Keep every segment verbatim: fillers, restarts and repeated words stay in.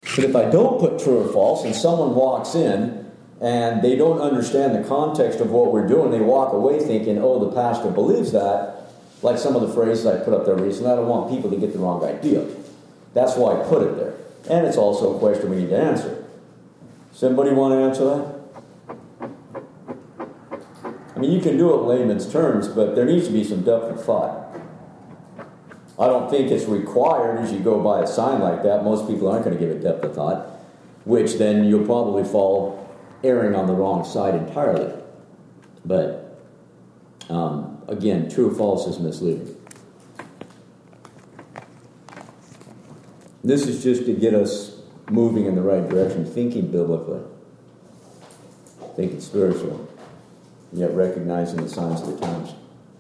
But if I don't put true or false, and someone walks in and they don't understand the context of what we're doing, they walk away thinking, oh, the pastor believes that, like some of the phrases I put up there recently, I don't want people to get the wrong idea. That's why I put it there. And it's also a question we need to answer. Does anybody want to answer that? I mean, you can do it in layman's terms, but there needs to be some depth of thought. I don't think it's required as you go by a sign like that. Most people aren't going to give it depth of thought, which then you'll probably fall erring on the wrong side entirely. But, um, again, true or false is misleading. This is just to get us moving in the right direction, thinking biblically, thinking spiritual, yet recognizing the signs of the times.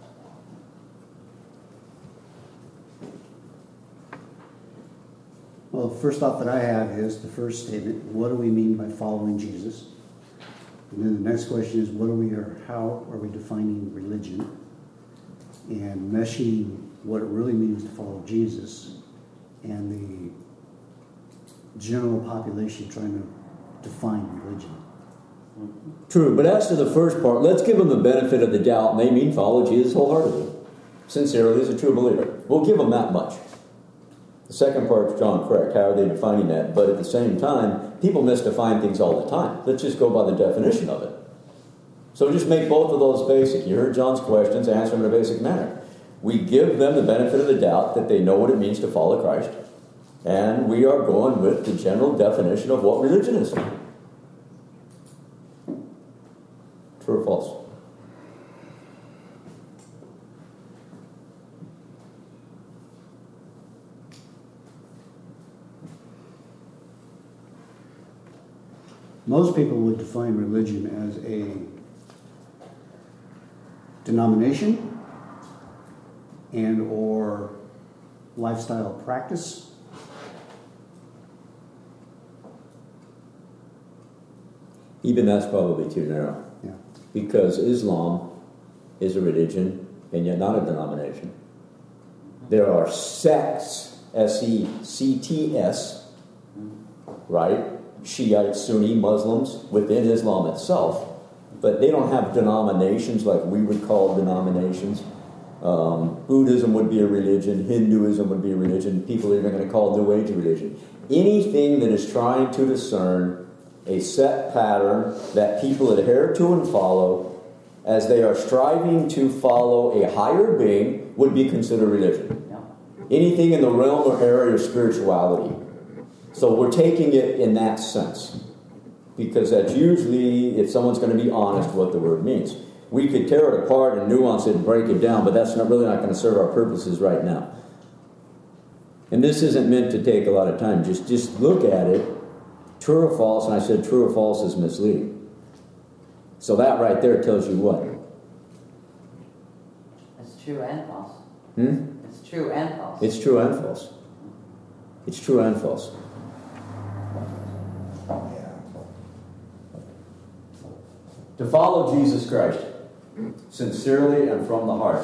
Well, the first thought that I have is the first statement, what do we mean by following Jesus? And then the next question is, what are we, or how are we defining religion? And meshing what it really means to follow Jesus and the general population trying to define religion. True, but as to the first part, let's give them the benefit of the doubt, and they mean follow Jesus wholeheartedly, sincerely as a true believer. We'll give them that much. The second part is John correct. How are they defining that? But at the same time, people misdefine things all the time. Let's just go by the definition of it. So just make both of those basic. You heard John's questions, answer them in a basic manner. We give them the benefit of the doubt that they know what it means to follow Christ. And we are going with the general definition of what religion is. True or false? Most people would define religion as a denomination and or lifestyle practice. Even that's probably too narrow. Yeah. Because Islam is a religion and yet not a denomination. There are sects, S E C T S, right? Shiite, Sunni, Muslims within Islam itself, but they don't have denominations like we would call denominations. Um, Buddhism would be a religion, Hinduism would be a religion, people are even going to call New Age a religion. Anything that is trying to discern a set pattern that people adhere to and follow as they are striving to follow a higher being would be considered religion. Anything in the realm or area of spirituality. So we're taking it in that sense, because that's usually, if someone's going to be honest, what the word means. We could tear it apart and nuance it and break it down, but that's not really not going to serve our purposes right now. And this isn't meant to take a lot of time. Just, just look at it, true or false, and I said true or false is misleading. So that right there tells you what? It's true and false. Hmm? It's true and false. It's true and false. It's true and false. To follow Jesus Christ sincerely and from the heart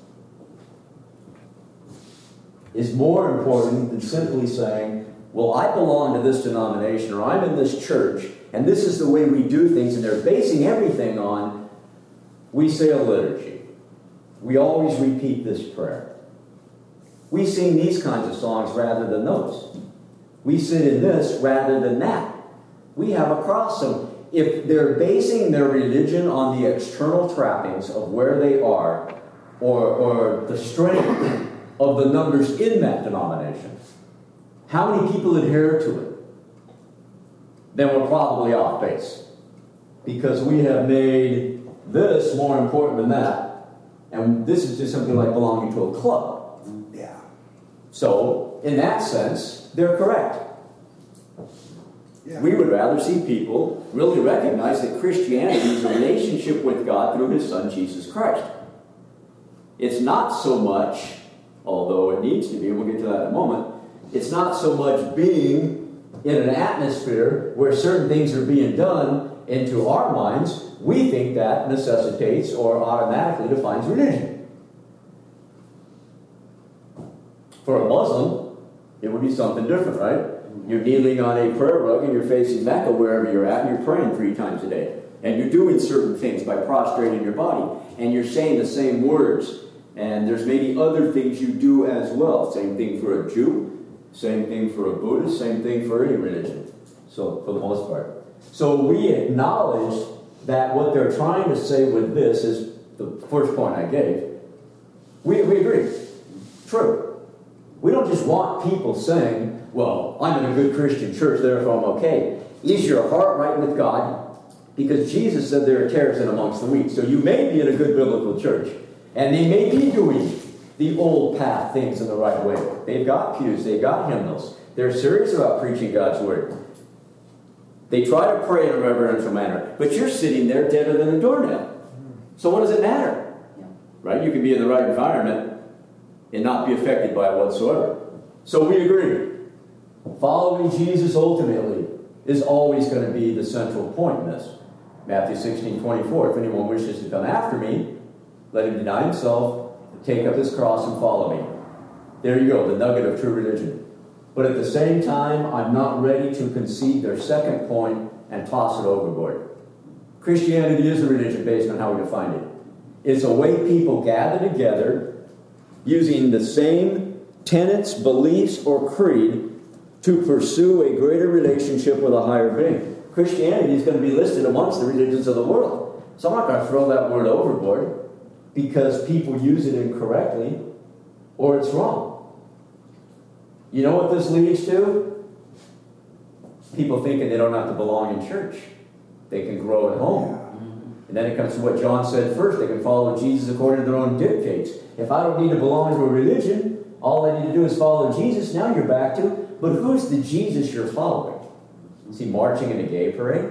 is more important than simply saying, well, I belong to this denomination, or I'm in this church, and this is the way we do things, and they're basing everything on, we say a liturgy. We always repeat this prayer. We sing these kinds of songs rather than those. We sit in this rather than that. We have a cross. So if they're basing their religion on the external trappings of where they are, or, or the strength of the numbers in that denomination, how many people adhere to it, then we're probably off base. Because we have made this more important than that. And this is just something like belonging to a club. Yeah. So, in that sense, they're correct. Yeah. We would rather see people really recognize that Christianity is a relationship with God through His Son, Jesus Christ. It's not so much, although it needs to be, and we'll get to that in a moment, it's not so much being in an atmosphere where certain things are being done into our minds. We think that necessitates or automatically defines religion. For a Muslim, it would be something different, right? You're kneeling on a prayer rug and you're facing Mecca wherever you're at, and you're praying three times a day. And you're doing certain things by prostrating your body. And you're saying the same words. And there's maybe other things you do as well. Same thing for a Jew, same thing for a Buddhist, same thing for any religion. So, for the most part. So we acknowledge that what they're trying to say with this is the first point I gave. We, we agree. True. We don't just want people saying, well, I'm in a good Christian church, therefore I'm okay. Is your heart right with God? Because Jesus said there are tares in amongst the wheat. So you may be in a good biblical church. And they may be doing the old path things in the right way. They've got pews. They've got hymnals. They're serious about preaching God's word. They try to pray in a reverential manner. But you're sitting there deader than a doornail. So what does it matter? Right? You can be in the right environment and not be affected by it whatsoever. So we agree. Following Jesus ultimately is always going to be the central point in this. Matthew sixteen twenty-four. If anyone wishes to come after me, let him deny himself, take up his cross, and follow me. There you go, the nugget of true religion. But at the same time, I'm not ready to concede their second point and toss it overboard. Christianity is a religion based on how we define it. It's a way people gather together using the same tenets, beliefs, or creed to pursue a greater relationship with a higher being. Christianity is going to be listed amongst the religions of the world. So I'm not going to throw that word overboard because people use it incorrectly or it's wrong. You know what this leads to? People thinking they don't have to belong in church. They can grow at home. And then it comes to what John said first. They can follow Jesus according to their own dictates. If I don't need to belong to a religion, all I need to do is follow Jesus. Now you're back to, but who's the Jesus you're following? Is he marching in a gay parade?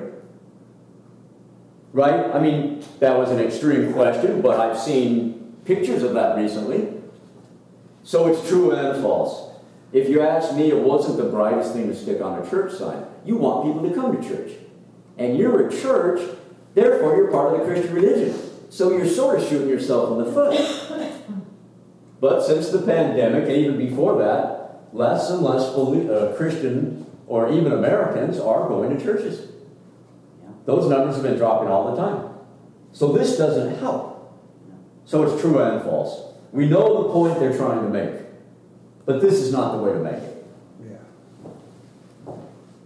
Right? I mean, that was an extreme question, but I've seen pictures of that recently. So it's true and false. If you ask me, it wasn't the brightest thing to stick on a church sign. You want people to come to church. And you're a church, therefore you're part of the Christian religion. So you're sort of shooting yourself in the foot. But since the pandemic, and even before that, less and less uh, Christian or even Americans are going to churches. Those numbers have been dropping all the time. So this doesn't help. So it's true and false. We know the point they're trying to make. But this is not the way to make it. Yeah.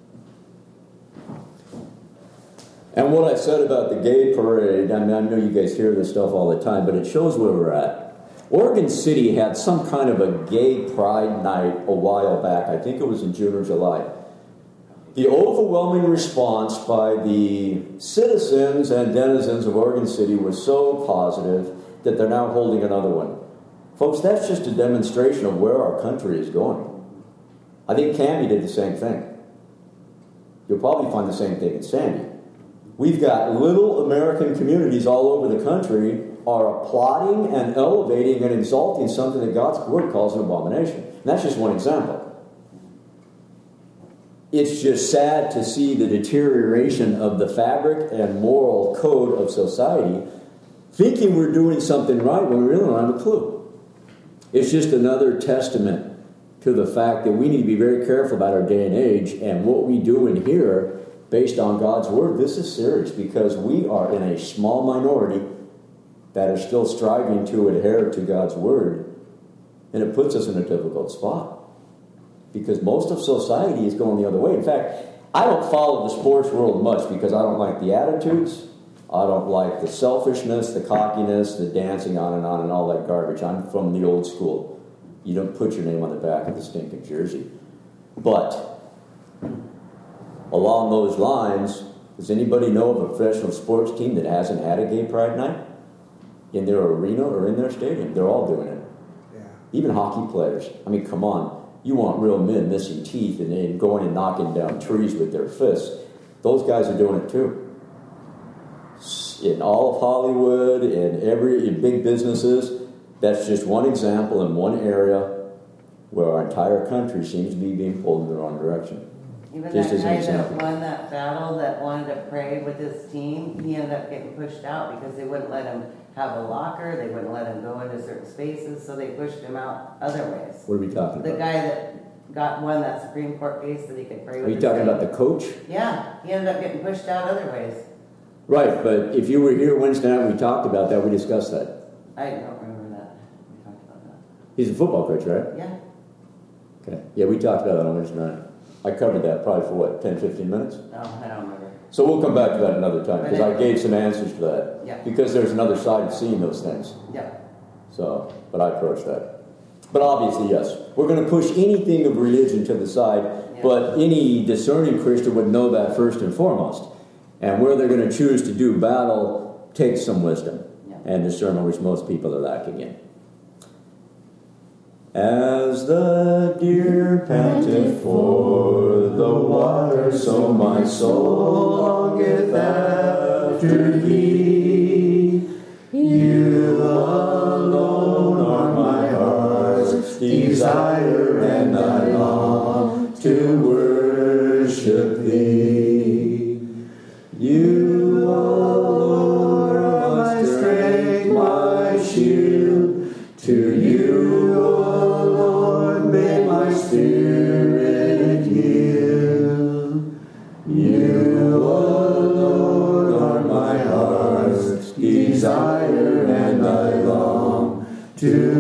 And what I said about the gay parade, I mean, I know you guys hear this stuff all the time, but it shows where we're at. Oregon City had some kind of a gay pride night a while back. I think it was in June or July. The overwhelming response by the citizens and denizens of Oregon City was so positive that they're now holding another one. Folks, that's just a demonstration of where our country is going. I think Canby did the same thing. You'll probably find the same thing in Sandy. We've got little American communities all over the country are applauding and elevating and exalting something that God's Word calls an abomination. And that's just one example. It's just sad to see the deterioration of the fabric and moral code of society, thinking we're doing something right when we really don't have a clue. It's just another testament to the fact that we need to be very careful about our day and age and what we do in here based on God's Word. This is serious because we are in a small minority that are still striving to adhere to God's Word, and it puts us in a difficult spot because most of society is going the other way. In fact, I don't follow the sports world much because I don't like the attitudes. I don't like the selfishness, the cockiness, the dancing on and on and all that garbage. I'm from the old school. You don't put your name on the back of the stinking jersey. But along those lines, does anybody know of a professional sports team that hasn't had a gay pride night in their arena or in their stadium? They're all doing it. Yeah. Even hockey players. I mean, come on. You want real men missing teeth and then going and knocking down trees with their fists. Those guys are doing it too. In all of Hollywood, in every in big businesses, that's just one example in one area where our entire country seems to be being pulled in the wrong direction. Even Just that as an guy that example. won that battle that wanted to pray with his team, he ended up getting pushed out because they wouldn't let him have a locker, they wouldn't let him go into certain spaces, so they pushed him out other ways. What are we talking The about? guy that got won that Supreme Court case that he could pray with Are you his talking team. about the coach? Yeah, he ended up getting pushed out other ways. Right, but if you were here Wednesday night, we talked about that. We discussed that. I don't remember that. We talked about that. He's a football coach, right? Yeah. Okay. Yeah, we talked about that on Wednesday night. I covered that probably for what, ten, fifteen minutes? No, I don't remember. So we'll come back to that another time because I gave some answers to that. Yeah. Because there's another side of seeing those things. Yeah. So, but I approached that. But obviously, yes, we're going to push anything of religion to the side, Yeah. but any discerning Christian would know that first and foremost. And where they're going to choose to do battle takes some wisdom Yeah. and discernment, which most people are lacking in. As the deer panteth for the water, so my soul longeth after thee. You alone are my heart's desire, and I long to worship thee. You alone are my strength, my shield. To you, O Lord, may my spirit yield. You alone are my heart's desire, and I long to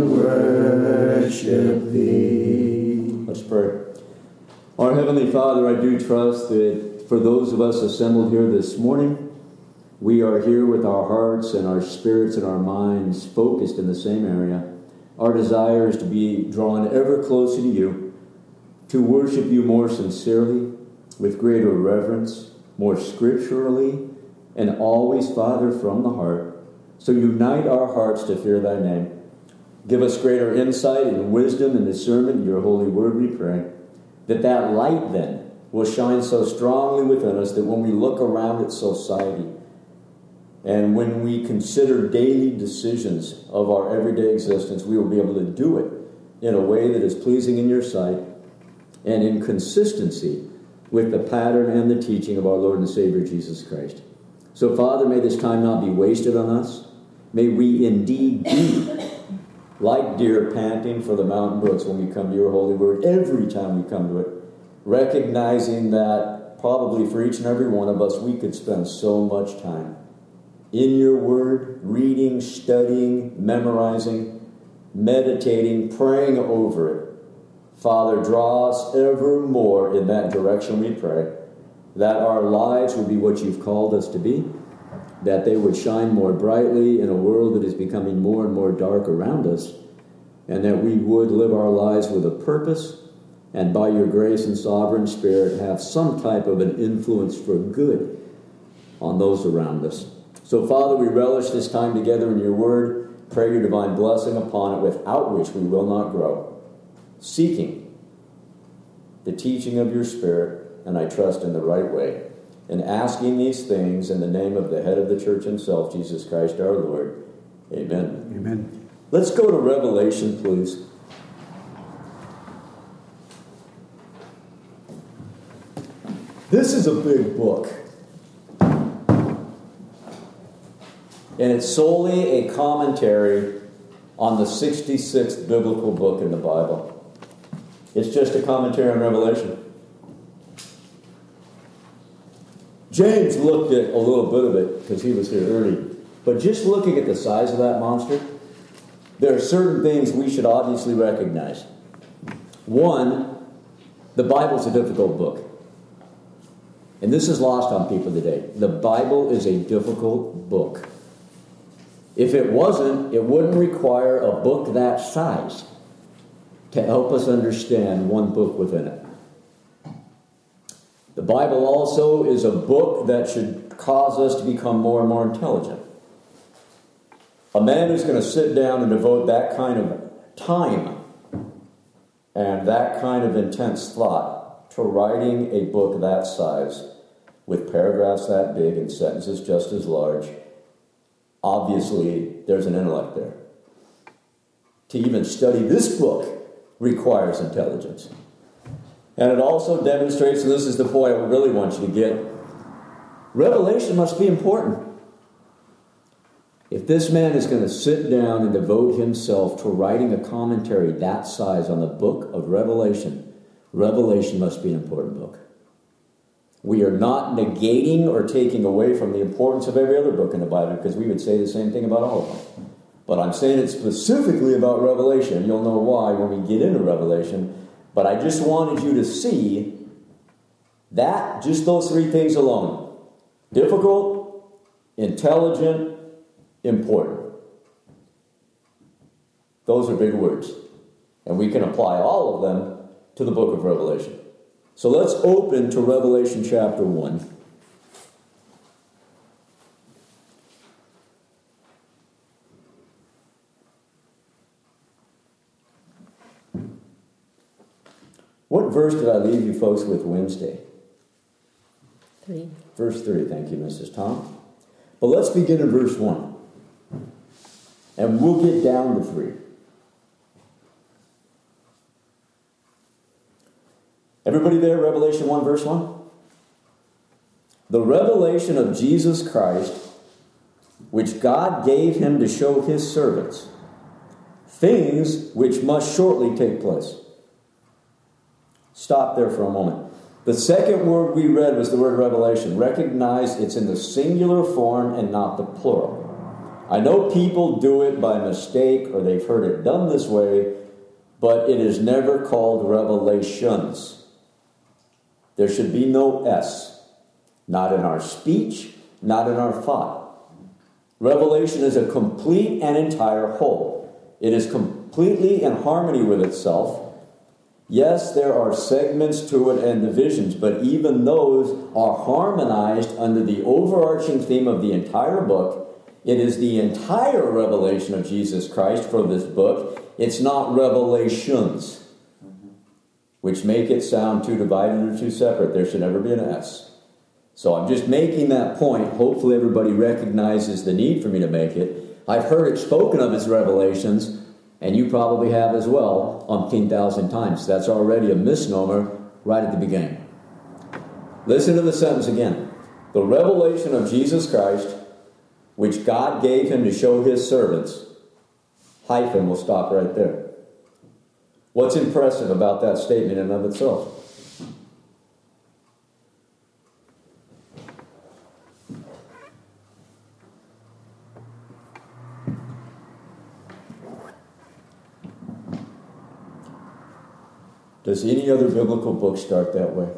worship thee. Let's pray. Our Heavenly Father, I do trust that for those of us assembled here this morning, we are here with our hearts and our spirits and our minds focused in the same area. Our desire is to be drawn ever closer to you, to worship you more sincerely, with greater reverence, more scripturally, and always, Father, from the heart. So unite our hearts to fear thy name. Give us greater insight and wisdom and discernment in your holy word, we pray. That that light then will shine so strongly within us that when we look around at society and when we consider daily decisions of our everyday existence, we will be able to do it in a way that is pleasing in your sight and in consistency with the pattern and the teaching of our Lord and Savior Jesus Christ. So, Father, may this time not be wasted on us. May we indeed be like deer panting for the mountain brooks when we come to your holy word, every time we come to it, recognizing that probably for each and every one of us, we could spend so much time in your word, reading, studying, memorizing, meditating, praying over it. Father, draw us ever more in that direction, we pray, that our lives would be what you've called us to be, that they would shine more brightly in a world that is becoming more and more dark around us, and that we would live our lives with a purpose, and by your grace and sovereign Spirit have some type of an influence for good on those around us. So, Father, we relish this time together in your word. Pray your divine blessing upon it, without which we will not grow. Seeking the teaching of your Spirit, and I trust in the right way. And asking these things in the name of the head of the church himself, Jesus Christ our Lord. Amen. Amen. Let's go to Revelation, please. This is a big book. And it's solely a commentary on the sixty-sixth biblical book in the Bible. It's just a commentary on Revelation. James looked at a little bit of it because he was here early. But just looking at the size of that monster, there are certain things we should obviously recognize. One, the Bible's a difficult book. And this is lost on people today. The Bible is a difficult book. If it wasn't, it wouldn't require a book that size to help us understand one book within it. The Bible also is a book that should cause us to become more and more intelligent. A man who's going to sit down and devote that kind of time and that kind of intense thought to writing a book that size with paragraphs that big and sentences just as large, obviously there's an intellect there. To even study this book requires intelligence. And it also demonstrates, and this is the point I really want you to get, Revelation must be important. If this man is going to sit down and devote himself to writing a commentary that size on the book of Revelation, Revelation must be an important book. We are not negating or taking away from the importance of every other book in the Bible, because we would say the same thing about all of them. But I'm saying it specifically about Revelation. You'll know why when we get into Revelation. But I just wanted you to see that, just those three things alone. Difficult, intelligent, important. Those are big words. And we can apply all of them to the book of Revelation. So let's open to Revelation chapter one. What verse did I leave you folks with Wednesday? Three. Verse three, thank you, Missus Tom. But let's begin in verse one. And we'll get down to three. Everybody there, Revelation one, verse one? The revelation of Jesus Christ, which God gave him to show his servants, things which must shortly take place. Stop there for a moment. The second word we read was the word revelation. Recognize it's in the singular form and not the plural. I know people do it by mistake or they've heard it done this way, but it is never called revelations. There should be no S. Not in our speech, not in our thought. Revelation is a complete and entire whole. It is completely in harmony with itself. Yes, there are segments to it and divisions, but even those are harmonized under the overarching theme of the entire book. It is the entire revelation of Jesus Christ for this book. It's not revelations, which make it sound too divided or too separate. There should never be an S. So I'm just making that point. Hopefully everybody recognizes the need for me to make it. I've heard it spoken of as revelations, and you probably have as well, umpteen thousand times. That's already a misnomer right at the beginning. Listen to the sentence again. The revelation of Jesus Christ, which God gave him to show his servants, hyphen will stop right there. What's impressive about that statement in and of itself? Does any other biblical book start that way?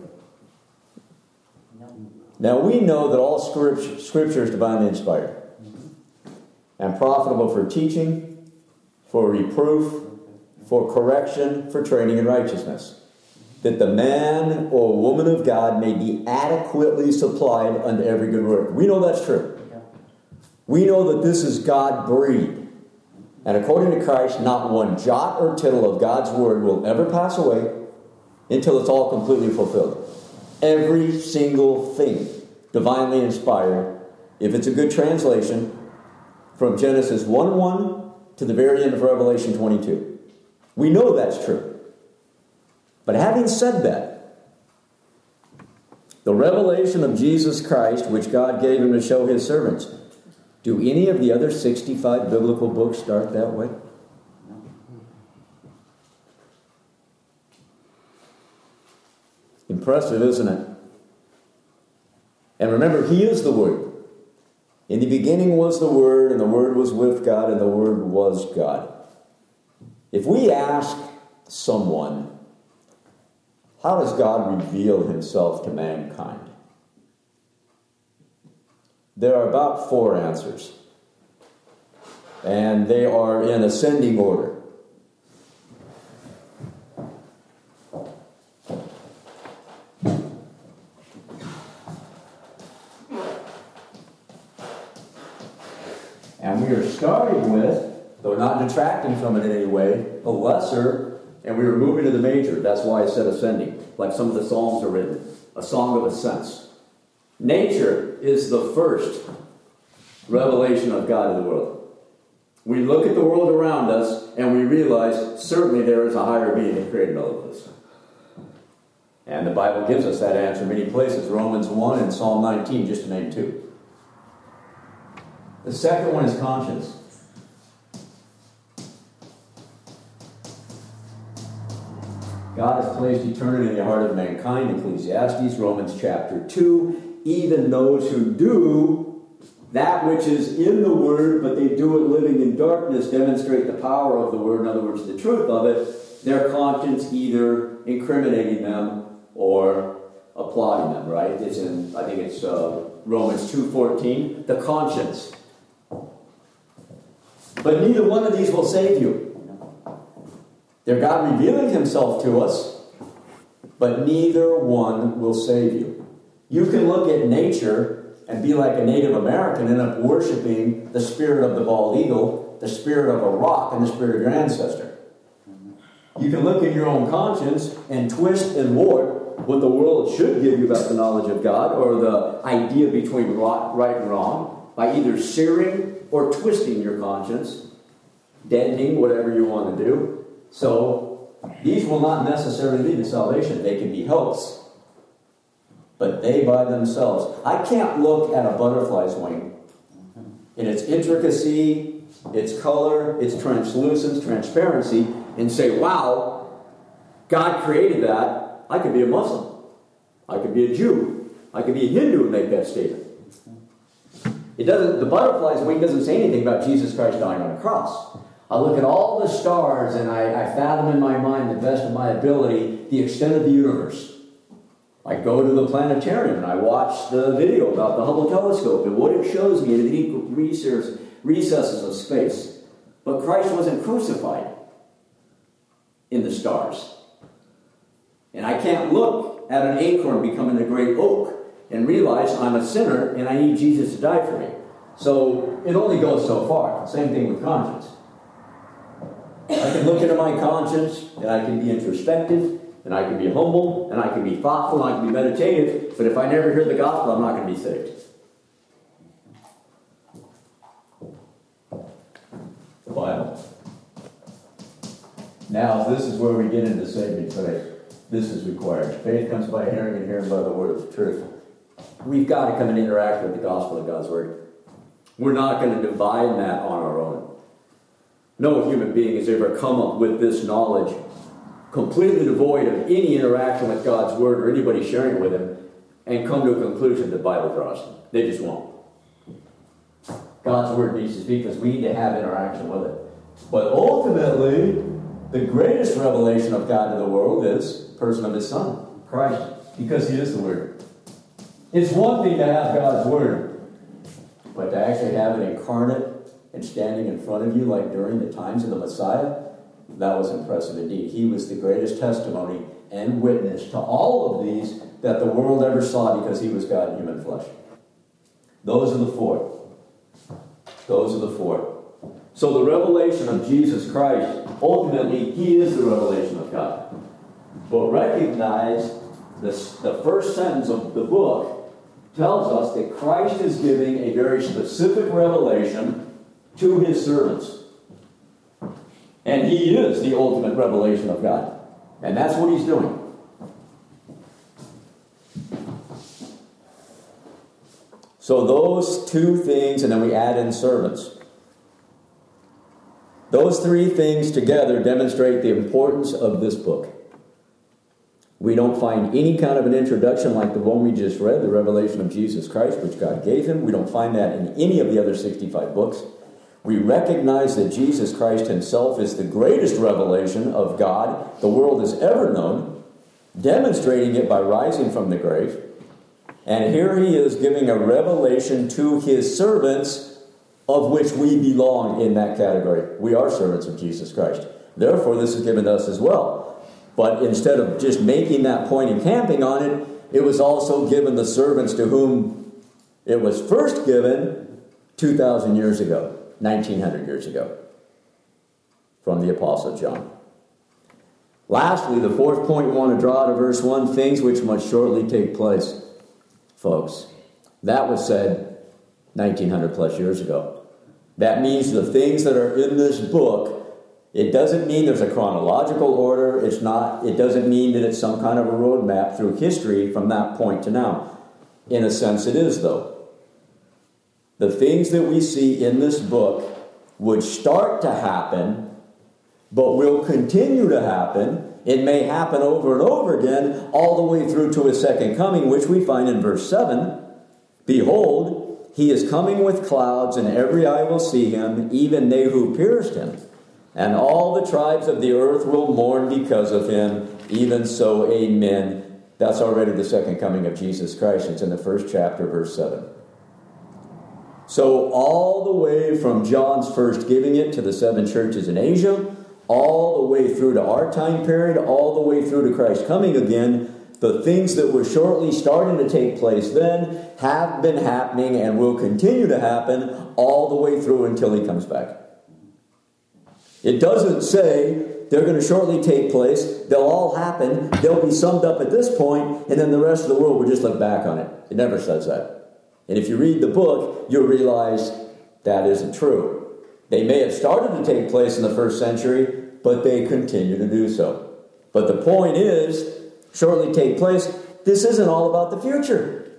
No. Now we know that all scripture, scripture is divinely inspired and profitable for teaching, for reproof, for correction, for training in righteousness, that the man or woman of God may be adequately supplied unto every good work. We know that's true. We know that this is God-breathed. And according to Christ, not one jot or tittle of God's word will ever pass away until it's all completely fulfilled. Every single thing divinely inspired, if it's a good translation, from Genesis one one to the very end of Revelation twenty-two. We know that's true. But having said that, the revelation of Jesus Christ, which God gave him to show his servants, do any of the other sixty-five biblical books start that way? Impressive, isn't it? And remember, he is the Word. In the beginning was the Word, and the Word was with God, and the Word was God. If we ask someone, how does God reveal himself to mankind? There are about four answers. And they are in ascending order. And we are starting with, though not detracting from it in any way, the lesser, and we are moving to the major. That's why I said ascending, like some of the Psalms are written. A song of ascents. Nature is the first revelation of God in the world. We look at the world around us and we realize certainly there is a higher being that created all of this. And the Bible gives us that answer in many places. Romans one and Psalm nineteen, just to name two. The second one is conscience. God has placed eternity in the heart of mankind, Ecclesiastes, Romans chapter two. Even those who do that which is in the Word, but they do it living in darkness, demonstrate the power of the Word, in other words, the truth of it, their conscience either incriminating them or applauding them, right? It's in, I think it's uh, Romans two fourteen, the conscience. But neither one of these will save you. They're God revealing himself to us, but neither one will save you. You can look at nature and be like a Native American and end up worshiping the spirit of the bald eagle, the spirit of a rock, and the spirit of your ancestor. You can look at your own conscience and twist and warp what the world should give you about the knowledge of God, or the idea between right and wrong, by either searing or twisting your conscience, deadening whatever you want to do. So, these will not necessarily lead to salvation. They can be helps. But they by themselves. I can't look at a butterfly's wing in its intricacy, its color, its translucence, transparency, and say, wow, God created that. I could be a Muslim. I could be a Jew. I could be a Hindu and make that statement. It doesn't. The butterfly's wing doesn't say anything about Jesus Christ dying on a cross. I look at all the stars and I, I fathom in my mind, the best of my ability, the extent of the universe. I go to the planetarium and I watch the video about the Hubble telescope and what it shows me in the deep recesses of space. But Christ wasn't crucified in the stars. And I can't look at an acorn becoming a great oak and realize I'm a sinner and I need Jesus to die for me. So it only goes so far. Same thing with conscience. I can look into my conscience, and I can be introspective, and I can be humble, and I can be thoughtful, and I can be meditative, but if I never hear the gospel, I'm not going to be saved. The Bible. Now, this is where we get into saving faith. This is required. Faith comes by hearing, and hearing by the word of the truth. We've got to come and interact with the gospel of God's word. We're not going to divide that on our own. No human being has ever come up with this knowledge completely devoid of any interaction with God's word or anybody sharing it with him and come to a conclusion the Bible draws them. They just won't. God's word needs to speak because we need to have interaction with it. But ultimately, the greatest revelation of God to the world is the person of his Son, Christ, because he is the word. It's one thing to have God's word, but to actually have it incarnate and standing in front of you like during the times of the Messiah, that was impressive indeed. He was the greatest testimony and witness to all of these that the world ever saw because he was God in human flesh. Those are the four. Those are the four. So the revelation of Jesus Christ, ultimately, he is the revelation of God. But recognize this, the first sentence of the book tells us that Christ is giving a very specific revelation to his servants. And he is the ultimate revelation of God. And that's what he's doing. So those two things, and then we add in servants. Those three things together demonstrate the importance of this book. We don't find any kind of an introduction like the one we just read, the revelation of Jesus Christ, which God gave him. We don't find that in any of the other sixty-five books. We recognize that Jesus Christ himself is the greatest revelation of God the world has ever known, demonstrating it by rising from the grave. And here he is giving a revelation to his servants, of which we belong in that category. We are servants of Jesus Christ. Therefore, this is given to us as well. But instead of just making that point and camping on it, it was also given the servants to whom it was first given two thousand years ago. nineteen hundred years ago, from the Apostle John. Lastly, the fourth point we want to draw to verse one, things which must shortly take place. Folks, that was said nineteen hundred plus years ago. That means the things that are in this book, it doesn't mean there's a chronological order. It's not, it doesn't mean that it's some kind of a roadmap through history from that point to now. In a sense, it is, though. The things that we see in this book would start to happen, but will continue to happen It may happen over and over again, all the way through to his second coming, which we find in verse seven. Behold, he is coming with clouds, and every eye will see him, even they who pierced him. And all the tribes of the earth will mourn because of him. Even so, amen. That's already the second coming of Jesus Christ. It's in the first chapter, verse seven. So all the way from John's first giving it to the seven churches in Asia, all the way through to our time period, all the way through to Christ coming again, the things that were shortly starting to take place then have been happening and will continue to happen all the way through until he comes back. It doesn't say they're going to shortly take place, they'll all happen, they'll be summed up at this point, and then the rest of the world will just look back on it. It never says that. And if you read the book, you'll realize that isn't true. They may have started to take place in the first century, but they continue to do so. But the point is, shortly take place, this isn't all about the future.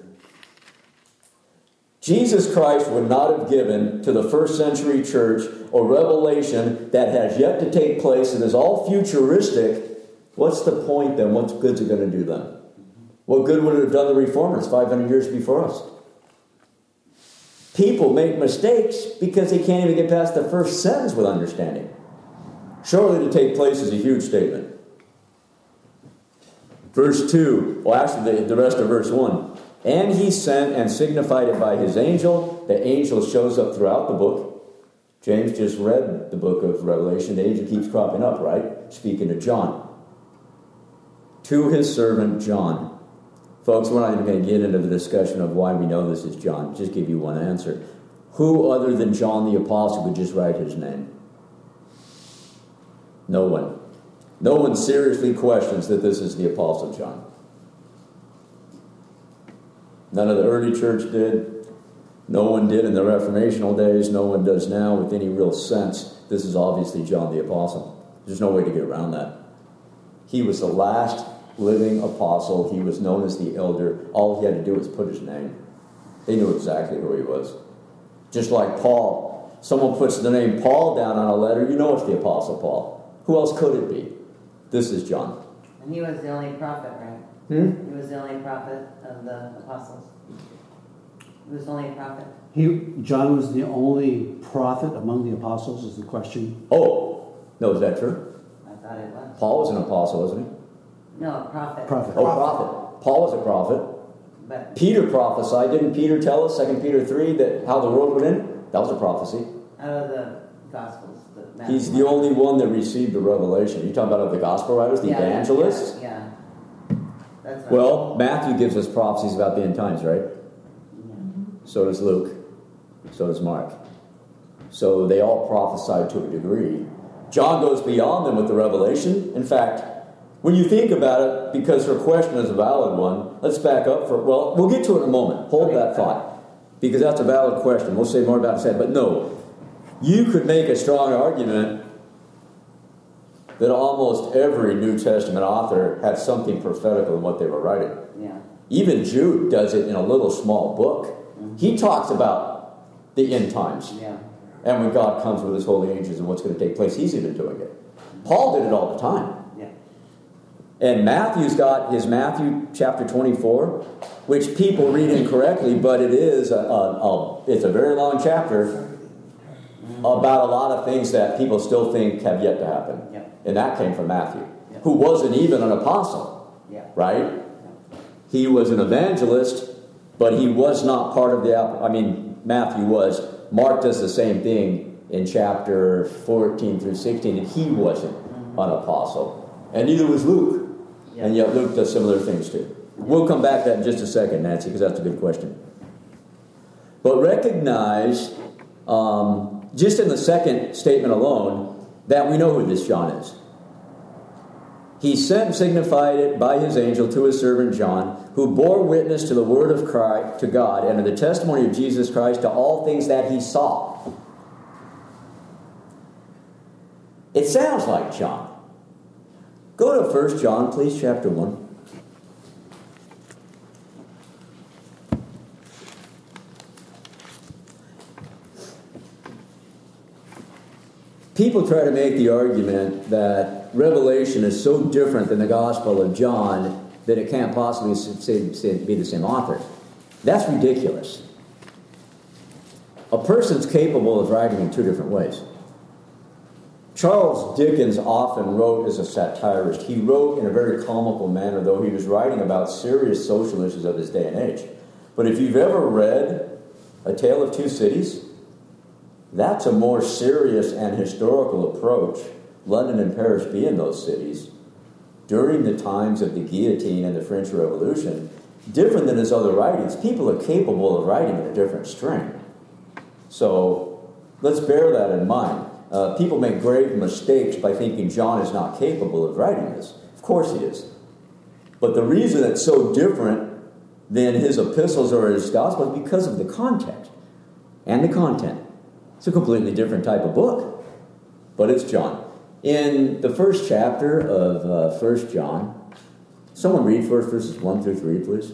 Jesus Christ would not have given to the first century church a revelation that has yet to take place and is all futuristic. What's the point then? What good's it going to do then? What good would it have done the reformers five hundred years before us? People make mistakes because they can't even get past the first sentence with understanding. Shortly to take place is a huge statement. Verse two, well actually the, the rest of verse one. And he sent and signified it by his angel. The angel shows up throughout the book. James just read the book of Revelation. The angel keeps cropping up, right? Speaking to John. To his servant John. Folks, we're not even going to get into the discussion of why we know this is John. Just give you one answer. Who other than John the Apostle would just write his name? No one. No one seriously questions that this is the Apostle John. None of the early church did. No one did in the Reformational days. No one does now with any real sense. This is obviously John the Apostle. There's no way to get around that. He was the last living apostle. He was known as the elder. All he had to do was put his name. They knew exactly who he was. Just like Paul. Someone puts the name Paul down on a letter, you know it's the Apostle Paul. Who else could it be? This is John. And he was the only prophet, right? Hmm? He was the only prophet of the apostles. He was the only prophet. He, John was the only prophet among the apostles, is the question. Oh, no, is that true? I thought it was. Paul was an apostle, wasn't he? No, a prophet. Prophet. Oh, prophet. Paul was a prophet. But Peter prophesied. Didn't Peter tell us, Second Peter three, that how the world would end? That was a prophecy. out of the Gospels. The Matthew, He's the only one that received the revelation. You talking about the gospel writers, the yeah, evangelists? Yeah. yeah. That's what Well, Matthew gives us prophecies about the end times, right? Yeah. So does Luke. So does Mark. So they all prophesied to a degree. John goes beyond them with the revelation. In fact, when you think about it, because her question is a valid one, let's back up for, well, we'll get to it in a moment. Hold Okay. that thought. Because that's a valid question. We'll say more about it in a second. But no, you could make a strong argument that almost every New Testament author had something prophetical in what they were writing. Yeah. Even Jude does it in a little small book. Mm-hmm. He talks about the end times. Yeah. And when God comes with his holy angels and what's going to take place, he's even doing it. Paul did it all the time. Yeah. And Matthew's got his Matthew chapter twenty-four, which people read incorrectly, but it is a, a, a it's a very long chapter about a lot of things that people still think have yet to happen. Yeah. And that came from Matthew, Yeah. who wasn't even an apostle, Yeah. right? He was an evangelist, but he was not part of the, I mean, Matthew was. Mark does the same thing in chapter fourteen through sixteen, and he wasn't an apostle. And neither was Luke. Yeah. And yet Luke does similar things too. We'll come back to that in just a second, Nancy, because that's a good question. But recognize, um, just in the second statement alone, that we know who this John is. He sent and signified it by his angel to his servant John, who bore witness to the word of Christ, to God, and to the testimony of Jesus Christ, to all things that he saw. It sounds like John. Go to First John, please, chapter one. People try to make the argument that Revelation is so different than the Gospel of John that it can't possibly say, say, be the same author. That's ridiculous. A person's capable of writing in two different ways. Charles Dickens often wrote as a satirist. He wrote in a very comical manner, though he was writing about serious social issues of his day and age. But if you've ever read A Tale of Two Cities, that's a more serious and historical approach, London and Paris being those cities, during the times of the guillotine and the French Revolution, different than his other writings. People are capable of writing in a different strain. So let's bear that in mind. Uh, people make grave mistakes by thinking John is not capable of writing this. Of course he is. But the reason it's so different than his epistles or his gospel is because of the context and the content. It's a completely different type of book. But it's John. In the first chapter of uh, First John, someone read first verses one through three, please.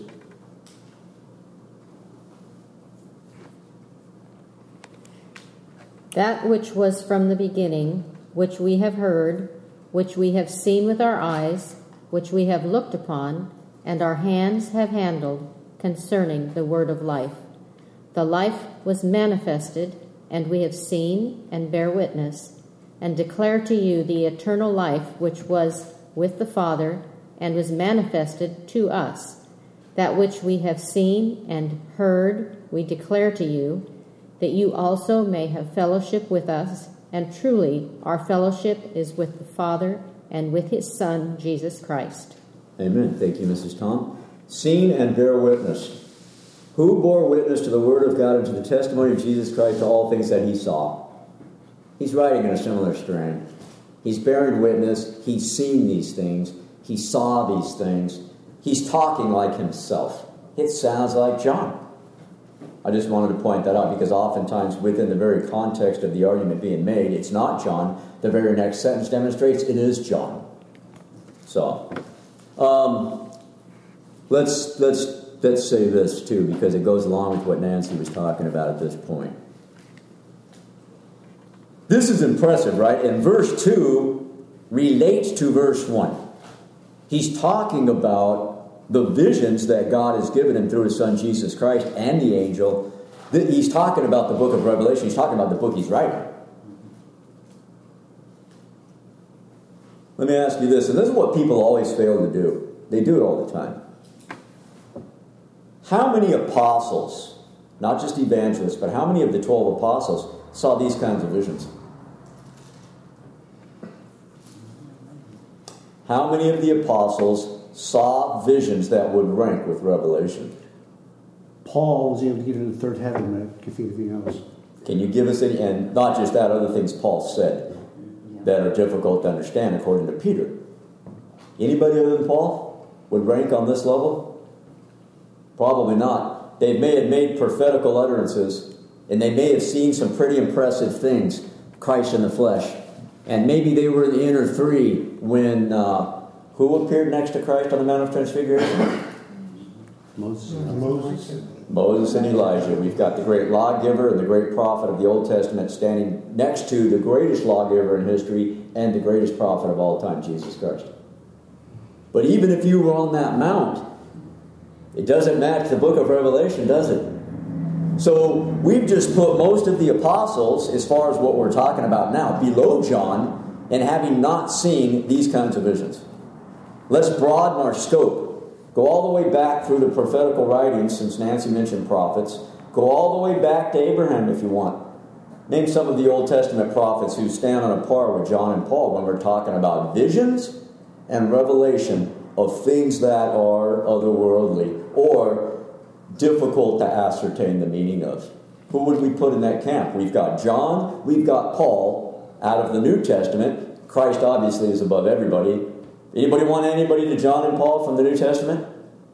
That which was from the beginning, which we have heard, which we have seen with our eyes, which we have looked upon, and our hands have handled, concerning the word of life. The life was manifested, and we have seen and bear witness, and declare to you the eternal life which was with the Father, and was manifested to us. That which we have seen and heard we declare to you, that you also may have fellowship with us, and truly our fellowship is with the Father and with his Son, Jesus Christ. Amen. Thank you, Missus Tom. Seen and bear witness. Who bore witness to the Word of God and to the testimony of Jesus Christ to all things that he saw? He's writing in a similar strain. He's bearing witness. He's seen these things. He saw these things. He's talking like himself. It sounds like John. I just wanted to point that out because oftentimes within the very context of the argument being made, it's not John. The very next sentence demonstrates it is John. So, um, let's let's let's say this too, because it goes along with what Nancy was talking about at this point. This is impressive, right? And verse two relates to verse one. He's talking about the visions that God has given him through his Son Jesus Christ and the angel. He's talking about the book of Revelation. He's talking about the book he's writing. Let me ask you this, and this is what people always fail to do. They do it all the time. How many apostles, not just evangelists, but how many of the twelve apostles saw these kinds of visions? How many of the apostles saw visions that would rank with Revelation? Paul was able to get into the third heaven, but I can think of anything else. Can you give us any, and not just that, other things Paul said that are difficult to understand according to Peter? Anybody other than Paul would rank on this level? Probably not. They may have made prophetical utterances, and they may have seen some pretty impressive things, Christ in the flesh. And maybe they were in the inner three when... Uh, Who appeared next to Christ on the Mount of Transfiguration? Moses. Moses. Moses and Elijah. We've got the great lawgiver and the great prophet of the Old Testament standing next to the greatest lawgiver in history and the greatest prophet of all time, Jesus Christ. But even if you were on that mount, it doesn't match the book of Revelation, does it? So we've just put most of the apostles, as far as what we're talking about now, below John, and having not seen these kinds of visions. Let's broaden our scope. Go all the way back through the prophetical writings, since Nancy mentioned prophets. Go all the way back to Abraham if you want. Name some of the Old Testament prophets who stand on a par with John and Paul when we're talking about visions and revelation of things that are otherworldly or difficult to ascertain the meaning of. Who would we put in that camp? We've got John, we've got Paul out of the New Testament. Christ obviously is above everybody. Anybody want anybody to John and Paul from the New Testament?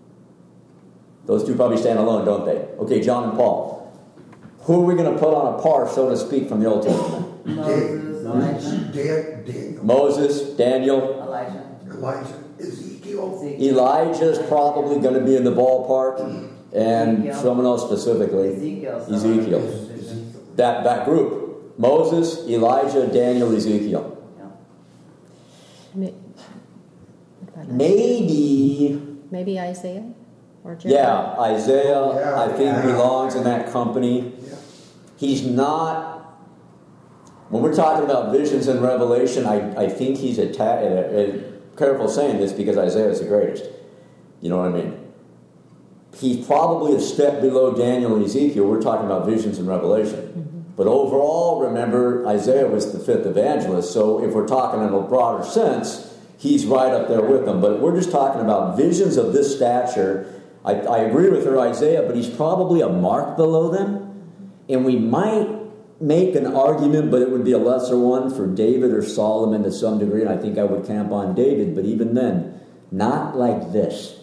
Those two probably stand alone, don't they? Okay, John and Paul. Who are we going to put on a par, so to speak, from the Old Testament? Moses, Elijah. Daniel. Moses, Daniel. Elijah. Elijah. Ezekiel. Ezekiel. Elijah's probably going to be in the ballpark. And Ezekiel. someone else specifically. Ezekiel. Ezekiel. That, that group. Moses, Elijah, Daniel, Ezekiel. May- what about Maybe, Maybe Isaiah or Jeremiah? yeah, Isaiah, Yeah, I think yeah. belongs in that company. Yeah. He's not, when we're talking about visions and revelation, I, I think he's a, ta- uh, uh, careful saying this because Isaiah is the greatest. You know what I mean? He's probably a step below Daniel and Ezekiel. We're talking about visions and revelation. Mm-hmm. But overall, remember, Isaiah was the fifth evangelist. So if we're talking in a broader sense, he's right up there with them. But we're just talking about visions of this stature. I, I agree with her, Isaiah, but he's probably a mark below them. And we might make an argument, but it would be a lesser one for David or Solomon to some degree. And I think I would camp on David. But even then, not like this.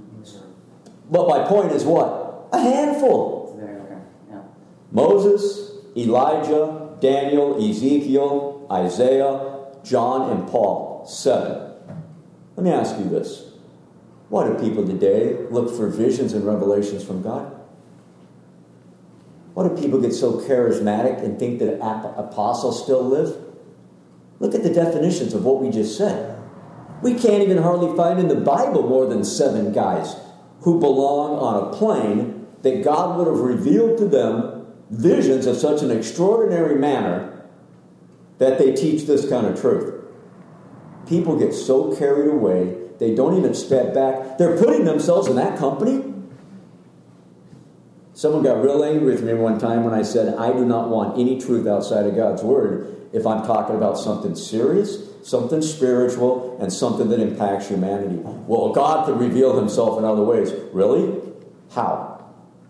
But my point is what? A handful. There, okay, yeah. Moses, Elijah, Daniel, Ezekiel, Isaiah, John, and Paul. Seven. Let me ask you this. Why do people today look for visions and revelations from God? Why do people get so charismatic and think that ap- apostles still live? Look at the definitions of what we just said. We can't even hardly find in the Bible more than seven guys who belong on a plane that God would have revealed to them visions of such an extraordinary manner that they teach this kind of truth. People get so carried away, they don't even step back. They're putting themselves in that company. Someone got real angry with me one time when I said, I do not want any truth outside of God's Word if I'm talking about something serious, something spiritual, and something that impacts humanity. Well, God could reveal himself in other ways. Really? How?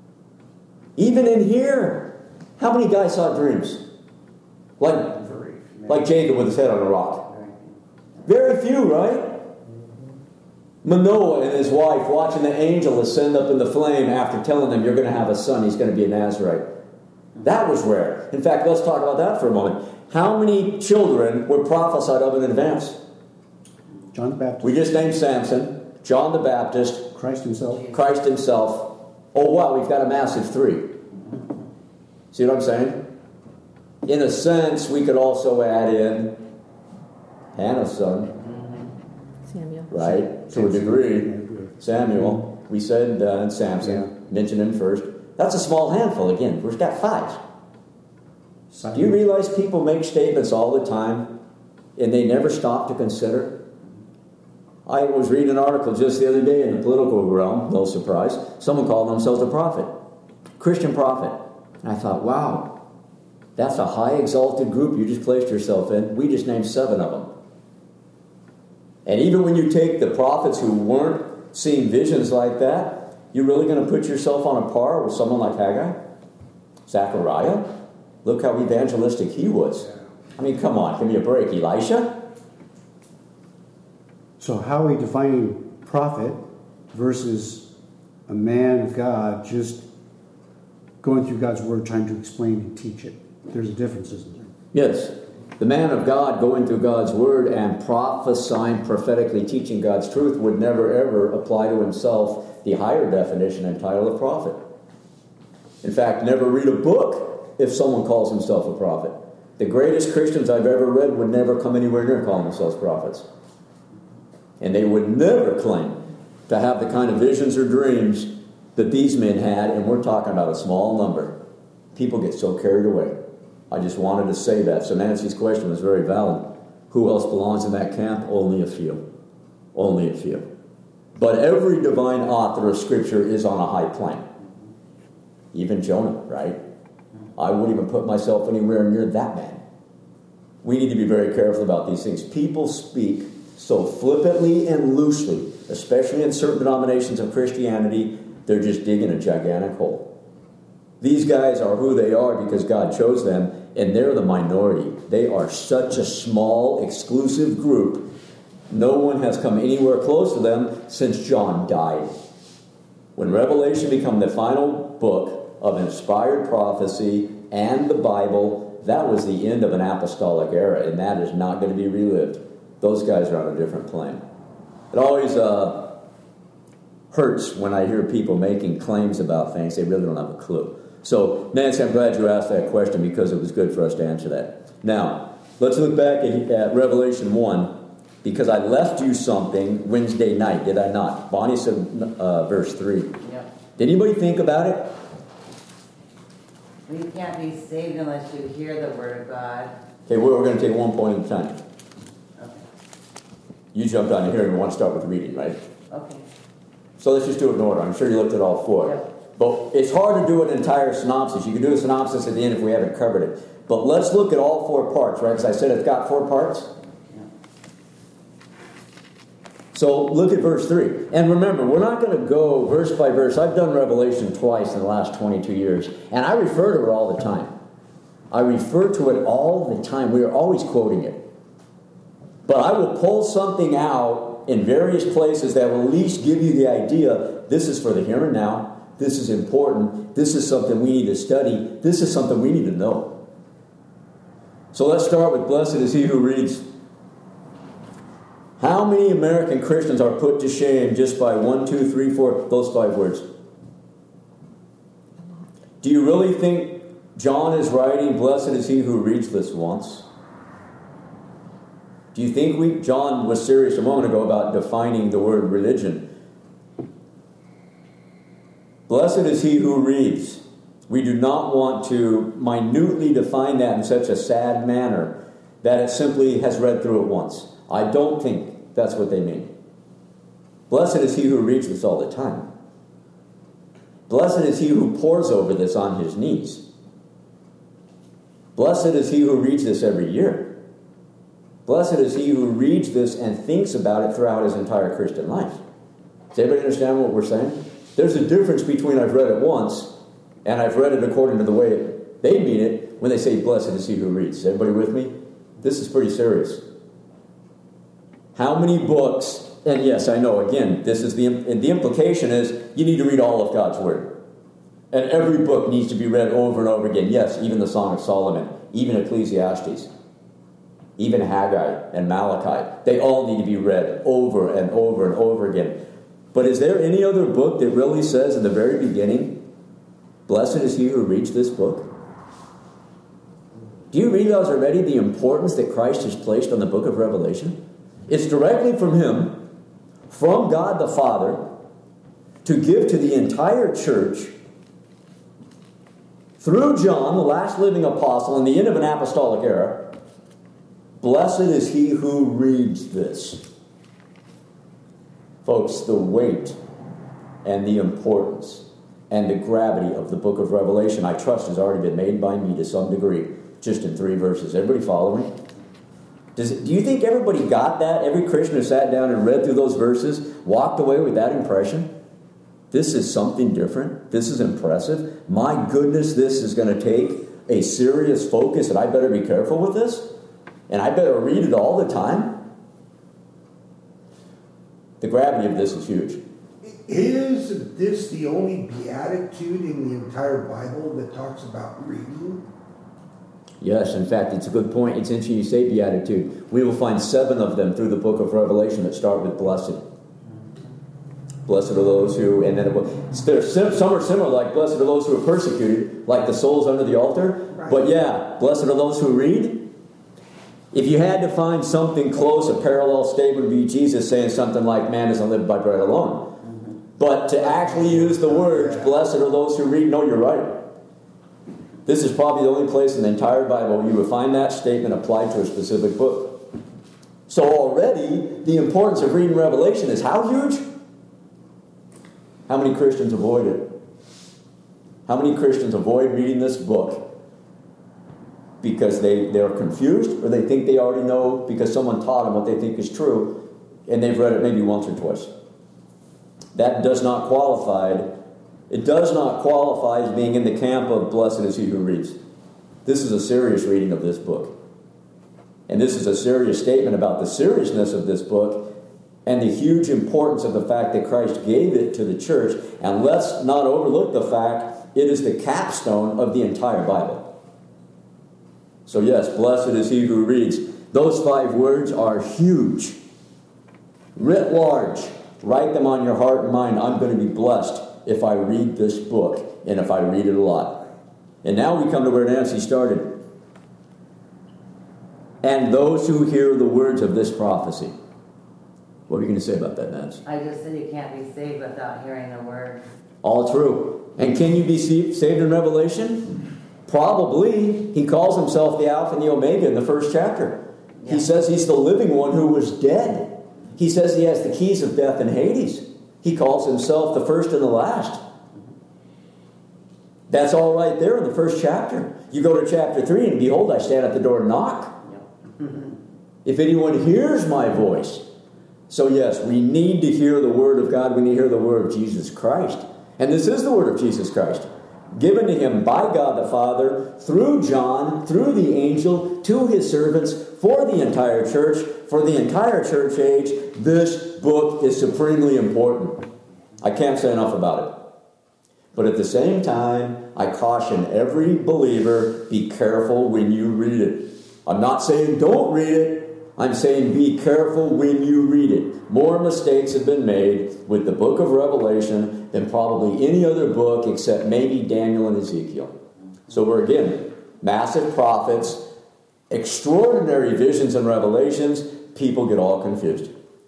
Even in here, how many guys saw dreams? Like, like Jacob with his head on a rock. Very few, right? Manoah and his wife watching the angel ascend up in the flame after telling them, you're going to have a son, he's going to be a Nazarite. That was rare. In fact, let's talk about that for a moment. How many children were prophesied of in advance? John the Baptist. We just named Samson, John the Baptist, Christ himself. Christ himself. Oh, wow, we've got a massive three. See what I'm saying? In a sense, we could also add in Hannah's son, Samuel. right? To a degree. Samuel. We said uh, and Samson. Mentioned him first. That's a small handful. Again, we've got five. Do you realize people make statements all the time and they never stop to consider? I was reading an article just the other day in the political realm, no surprise. Someone called themselves a prophet, Christian prophet. And I thought, wow, that's a high exalted group you just placed yourself in. We just named seven of them. And even when you take the prophets who weren't seeing visions like that, you're really going to put yourself on a par with someone like Haggai? Zechariah? Look how evangelistic he was. I mean, come on, give me a break. Elisha? So how are we defining prophet versus a man of God just going through God's word trying to explain and teach it? There's a difference, isn't there? Yes. The man of God going through God's word and prophesying, prophetically teaching God's truth would never ever apply to himself the higher definition and title of prophet. In fact, never read a book if someone calls himself a prophet. The greatest Christians I've ever read would never come anywhere near calling themselves prophets. And they would never claim to have the kind of visions or dreams that these men had, and we're talking about a small number. People get so carried away. I just wanted to say that. So Nancy's question was very valid. Who else belongs in that camp? Only a few. Only a few. But every divine author of Scripture is on a high plane. Even Jonah, right? I wouldn't even put myself anywhere near that man. We need to be very careful about these things. People speak so flippantly and loosely, especially in certain denominations of Christianity, they're just digging a gigantic hole. These guys are who they are because God chose them, and they're the minority. They are such a small, exclusive group. No one has come anywhere close to them since John died. When Revelation became the final book of inspired prophecy and the Bible, that was the end of an apostolic era, and that is not going to be relived. Those guys are on a different plane. It always uh, hurts when I hear people making claims about things they really don't have a clue. So, Nancy, I'm glad you asked that question because it was good for us to answer that. Now, let's look back at, at Revelation one. because I left you something Wednesday night, did I not? Bonnie said uh, verse three. Yep. Did anybody think about it? We can't be saved unless you hear the word of God. Okay, we're, we're going to take one point at a time. Okay. You jumped on here and we want to start with reading, right? Okay. So let's just do it in order. I'm sure you looked at all four. Yep. But it's hard to do an entire synopsis. You can do a synopsis at the end if we haven't covered it. But let's look at all four parts, right? Because I said it's got four parts. So look at verse three. And remember, we're not going to go verse by verse. I've done Revelation twice in the last twenty-two years. And I refer to it all the time. I refer to it all the time. We are always quoting it. But I will pull something out in various places that will at least give you the idea, this is for the here and now. This is important. This is something we need to study. This is something we need to know. So let's start with blessed is he who reads. How many American Christians are put to shame just by one, two, three, four, those five words? Do you really think John is writing, blessed is he who reads this once? Do you think we, John was serious a moment ago about defining the word religion? Blessed is he who reads. We do not want to minutely define that in such a sad manner that it simply has read through it once. I don't think that's what they mean. Blessed is he who reads this all the time. Blessed is he who pores over this on his knees. Blessed is he who reads this every year. Blessed is he who reads this and thinks about it throughout his entire Christian life. Does everybody understand what we're saying? There's a difference between I've read it once and I've read it according to the way they mean it when they say, blessed is he who reads. Is everybody with me? This is pretty serious. How many books, and yes, I know, again, this is the, and the implication is you need to read all of God's Word. And every book needs to be read over and over again. Yes, even the Song of Solomon, even Ecclesiastes, even Haggai and Malachi. They all need to be read over and over and over again. But is there any other book that really says in the very beginning, blessed is he who reads this book? Do you realize already the importance that Christ has placed on the book of Revelation? It's directly from him, from God the Father, to give to the entire church, through John, the last living apostle, in the end of an apostolic era. Blessed is he who reads this. Folks, the weight and the importance and the gravity of the book of Revelation, I trust, has already been made by me to some degree, just in three verses. Everybody follow me? Does it, do you think everybody got that? Every Christian who sat down and read through those verses walked away with that impression? This is something different. This is impressive. My goodness, this is going to take a serious focus, and I better be careful with this? And I better read it all the time? The gravity of this is huge. Is this the only beatitude in the entire Bible that talks about reading? Yes, in fact, it's a good point. It's interesting you say beatitude. We will find seven of them through the book of Revelation that start with blessed. Blessed are those who, and then it will, there's some are similar, like blessed are those who are persecuted, like the souls under the altar. Right. But yeah, blessed are those who read. If you had to find something close, a parallel statement would be Jesus saying something like, man doesn't live by bread alone. Mm-hmm. But to actually use the words, blessed are those who read, no, you're right. This is probably the only place in the entire Bible where you would find that statement applied to a specific book. So already, the importance of reading Revelation is how huge? How many Christians avoid it? How many Christians avoid reading this book because they, they're confused, or they think they already know because someone taught them what they think is true, and they've read it maybe once or twice? That does not qualify. It does not qualify as being in the camp of blessed is he who reads. This is a serious reading of this book. And this is a serious statement about the seriousness of this book and the huge importance of the fact that Christ gave it to the church. And let's not overlook the fact it is the capstone of the entire Bible. So yes, blessed is he who reads. Those five words are huge. Writ large. Write them on your heart and mind. I'm going to be blessed if I read this book, and if I read it a lot. And now we come to where Nancy started. And those who hear the words of this prophecy. What were you going to say about that, Nance? I just said you can't be saved without hearing the word. All true. And can you be saved in Revelation? Probably. He calls himself the Alpha and the Omega in the first chapter. Yeah. He says he's the living one who was dead. He says he has the keys of death and Hades. He calls himself the first and the last. That's all right there in the first chapter. You go to chapter three, and behold, I stand at the door and knock. If anyone hears my voice. So yes, we need to hear the word of God. We need to hear the word of Jesus Christ. And this is the word of Jesus Christ, given to him by God the Father, through John, through the angel, to his servants, for the entire church, for the entire church age. This book is supremely important. I can't say enough about it. But at the same time, I caution every believer, be careful when you read it. I'm not saying don't read it. I'm saying be careful when you read it. More mistakes have been made with the book of Revelation than probably any other book except maybe Daniel and Ezekiel. So we're, again, massive prophets, extraordinary visions and revelations. People get all confused.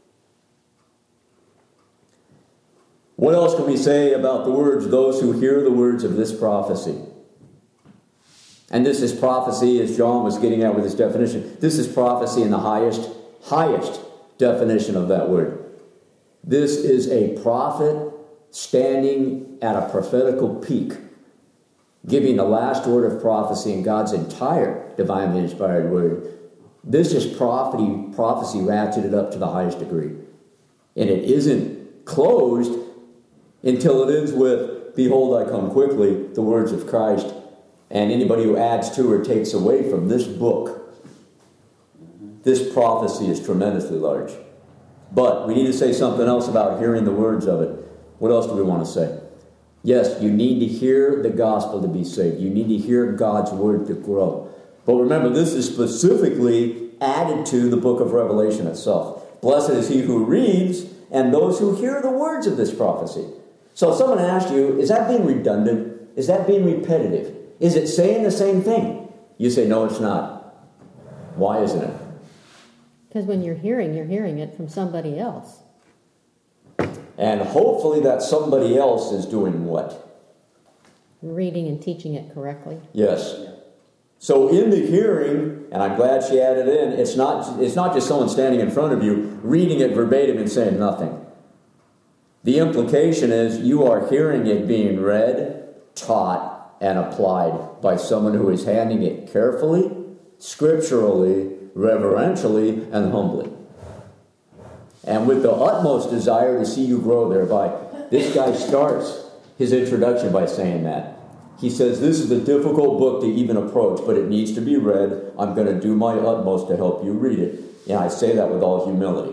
What else can we say about the words, those who hear the words of this prophecy? And this is prophecy, as John was getting at with his definition. This is prophecy in the highest, highest definition of that word. This is a prophet standing at a prophetical peak, giving the last word of prophecy in God's entire divinely inspired word. This is prophecy, prophecy ratcheted up to the highest degree. And it isn't closed until it ends with, behold, I come quickly, the words of Christ. And anybody who adds to or takes away from this book, this prophecy is tremendously large. But we need to say something else about hearing the words of it. What else do we want to say? Yes, you need to hear the gospel to be saved. You need to hear God's word to grow. But remember, this is specifically added to the book of Revelation itself. Blessed is he who reads and those who hear the words of this prophecy. So if someone asks you, is that being redundant? Is that being repetitive? Is it saying the same thing? You say, no, it's not. Why isn't it? Because when you're hearing, you're hearing it from somebody else. And hopefully that somebody else is doing what? Reading and teaching it correctly. Yes. So in the hearing, and I'm glad she added in, it's not, it's not just someone standing in front of you, reading it verbatim and saying nothing. The implication is you are hearing it being read, taught, and applied by someone who is handling it carefully, scripturally, reverentially, and humbly. And with the utmost desire to see you grow thereby. This guy starts his introduction by saying that. He says, this is a difficult book to even approach, but it needs to be read. I'm going to do my utmost to help you read it. And I say that with all humility.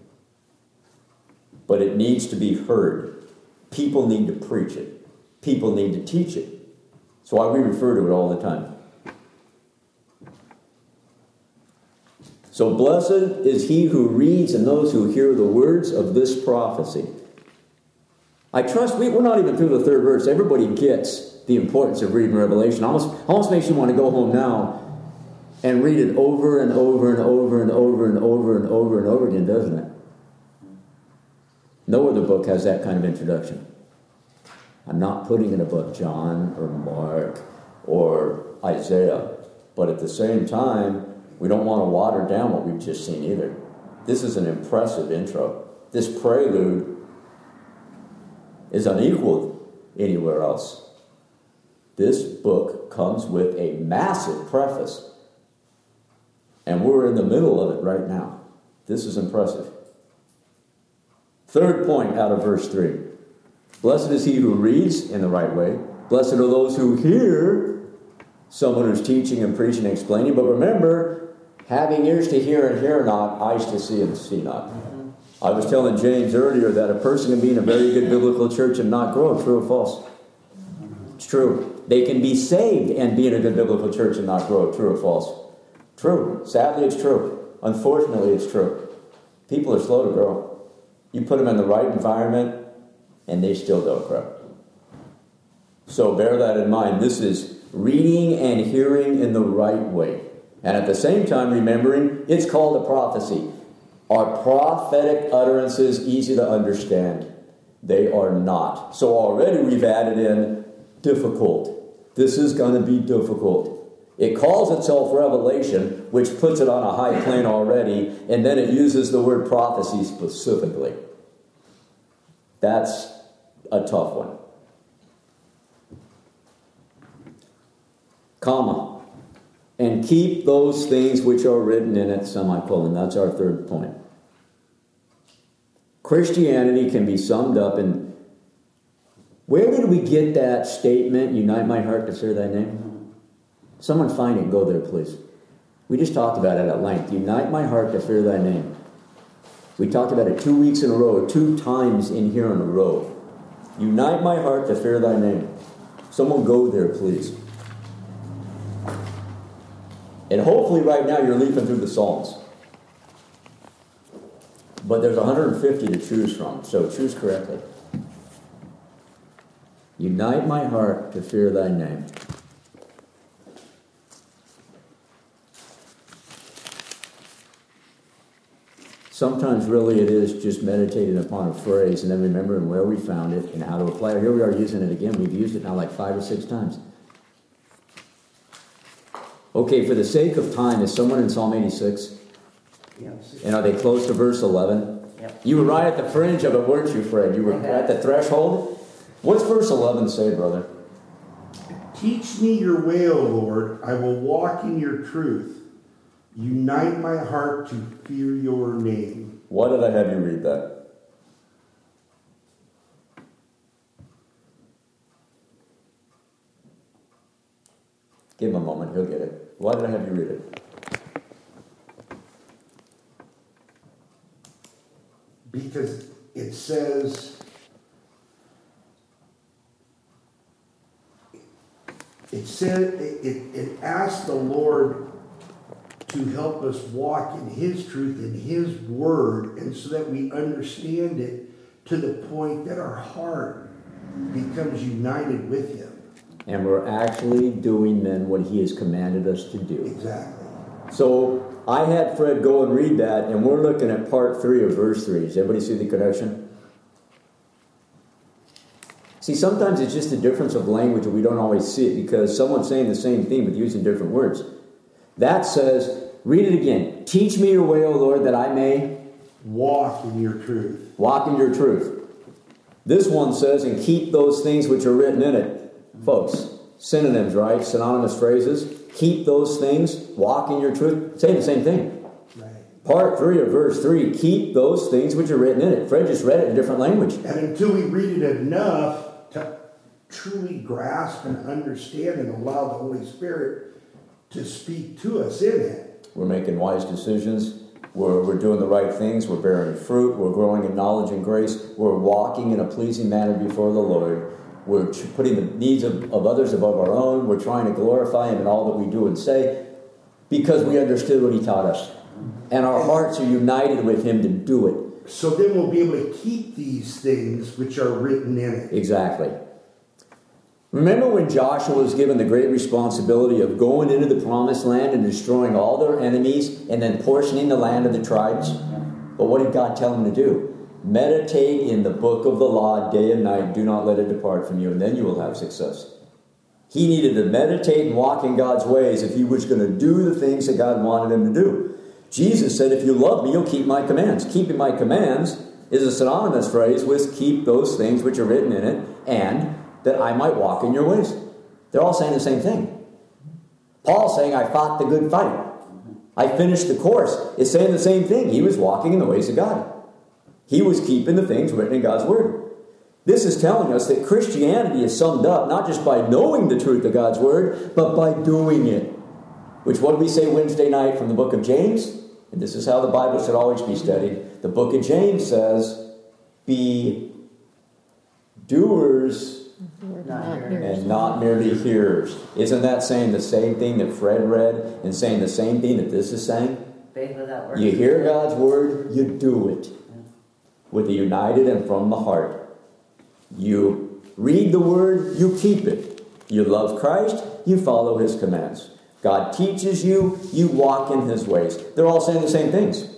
But it needs to be heard. People need to preach it. People need to teach it. That's why we refer to it all the time. So blessed is he who reads and those who hear the words of this prophecy. I trust we, we're not even through the third verse. Everybody gets the importance of reading Revelation. Almost, almost makes you want to go home now and read it over and over and over and over and over and over and over again, doesn't it? No other book has that kind of introduction. I'm not putting in a book John or Mark or Isaiah, but at the same time, we don't want to water down what we've just seen either. This is an impressive intro. This prelude is unequaled anywhere else. This book comes with a massive preface, and we're in the middle of it right now. This is impressive. Third point out of verse three. Blessed is he who reads in the right way. Blessed are those who hear someone who's teaching and preaching and explaining. But remember, having ears to hear and hear not, eyes to see and see not. Mm-hmm. I was telling James earlier that a person can be in a very good biblical church and not grow. True or false? It's true. They can be saved and be in a good biblical church and not grow. True or false? True. Sadly, it's true. Unfortunately, it's true. People are slow to grow. You put them in the right environment, and they still don't grow. So bear that in mind. This is reading and hearing in the right way. And at the same time, remembering, it's called a prophecy. Are prophetic utterances easy to understand? They are not. So already we've added in difficult. This is going to be difficult. It calls itself revelation, which puts it on a high plane already, and then it uses the word prophecy specifically. That's a tough one. Comma. And keep those things which are written in it, semicolon. That's our third point. Christianity can be summed up in, where did we get that statement, unite my heart to fear thy name? Someone find it and go there, please. We just talked about it at length. Unite my heart to fear thy name. We talked about it two weeks in a row, two times in here in a row. Unite my heart to fear thy name. Someone go there, please. And hopefully right now you're leafing through the Psalms. But there's one hundred fifty to choose from, so choose correctly. Unite my heart to fear thy name. Sometimes really it is just meditating upon a phrase and then remembering where we found it and how to apply it. Here we are using it again. We've used it now like five or six times. Okay, for the sake of time, is someone in Psalm eighty-six? Yes. And are they close to verse eleven? Yep. You were right at the fringe of it, weren't you, Fred? You were Okay. at the threshold? What's verse eleven say, brother? Teach me your way, O Lord. I will walk in your truth. Unite my heart to fear your name. Why did I have you read that? Give him a moment, he'll get it. Why did I have you read it? Because it says, it said, it, it, it asked the Lord to help us walk in his truth, in his word, and so that we understand it to the point that our heart becomes united with him. And we're actually doing then what he has commanded us to do. Exactly. So I had Fred go and read that, and we're looking at part three of verse three. Does everybody see the connection? See, sometimes it's just a difference of language and we don't always see it because someone's saying the same thing but using different words. That says, read it again. Teach me your way, O Lord, that I may Walk in your truth. walk in your truth. This one says, and keep those things which are written in it. Folks, synonyms, right? Synonymous phrases. Keep those things, walk in your truth. Say the same thing. Right. Part three of verse three, keep those things which are written in it. Fred just read it in a different language. And until we read it enough to truly grasp and understand and allow the Holy Spirit to speak to us in it. We're making wise decisions. We're, we're doing the right things. We're bearing fruit. We're growing in knowledge and grace. We're walking in a pleasing manner before the Lord. We're putting the needs of, of others above our own. We're trying to glorify him in all that we do and say because we understood what he taught us. And our hearts are united with him to do it. So then we'll be able to keep these things which are written in it. Exactly. Remember when Joshua was given the great responsibility of going into the promised land and destroying all their enemies and then portioning the land of the tribes? But what did God tell him to do? Meditate in the book of the law day and night. Do not let it depart from you, and then you will have success. He needed to meditate and walk in God's ways if he was going to do the things that God wanted him to do. Jesus said, if you love me, you'll keep my commands. Keeping my commands is a synonymous phrase with keep those things which are written in it and that I might walk in your ways. They're all saying the same thing. Paul's saying, I fought the good fight. I finished the course. It's saying the same thing. He was walking in the ways of God. He was keeping the things written in God's Word. This is telling us that Christianity is summed up not just by knowing the truth of God's Word, but by doing it. Which, what did we say Wednesday night from the book of James? And this is how the Bible should always be studied. The book of James says, be doers Not and not merely hearers. Isn't that saying the same thing that Fred read and saying the same thing that this is saying? Faith without works. You hear God's Word, you do it. With a united and from the heart. You read the Word, you keep it. You love Christ, you follow his commands. God teaches you, you walk in his ways. They're all saying the same things.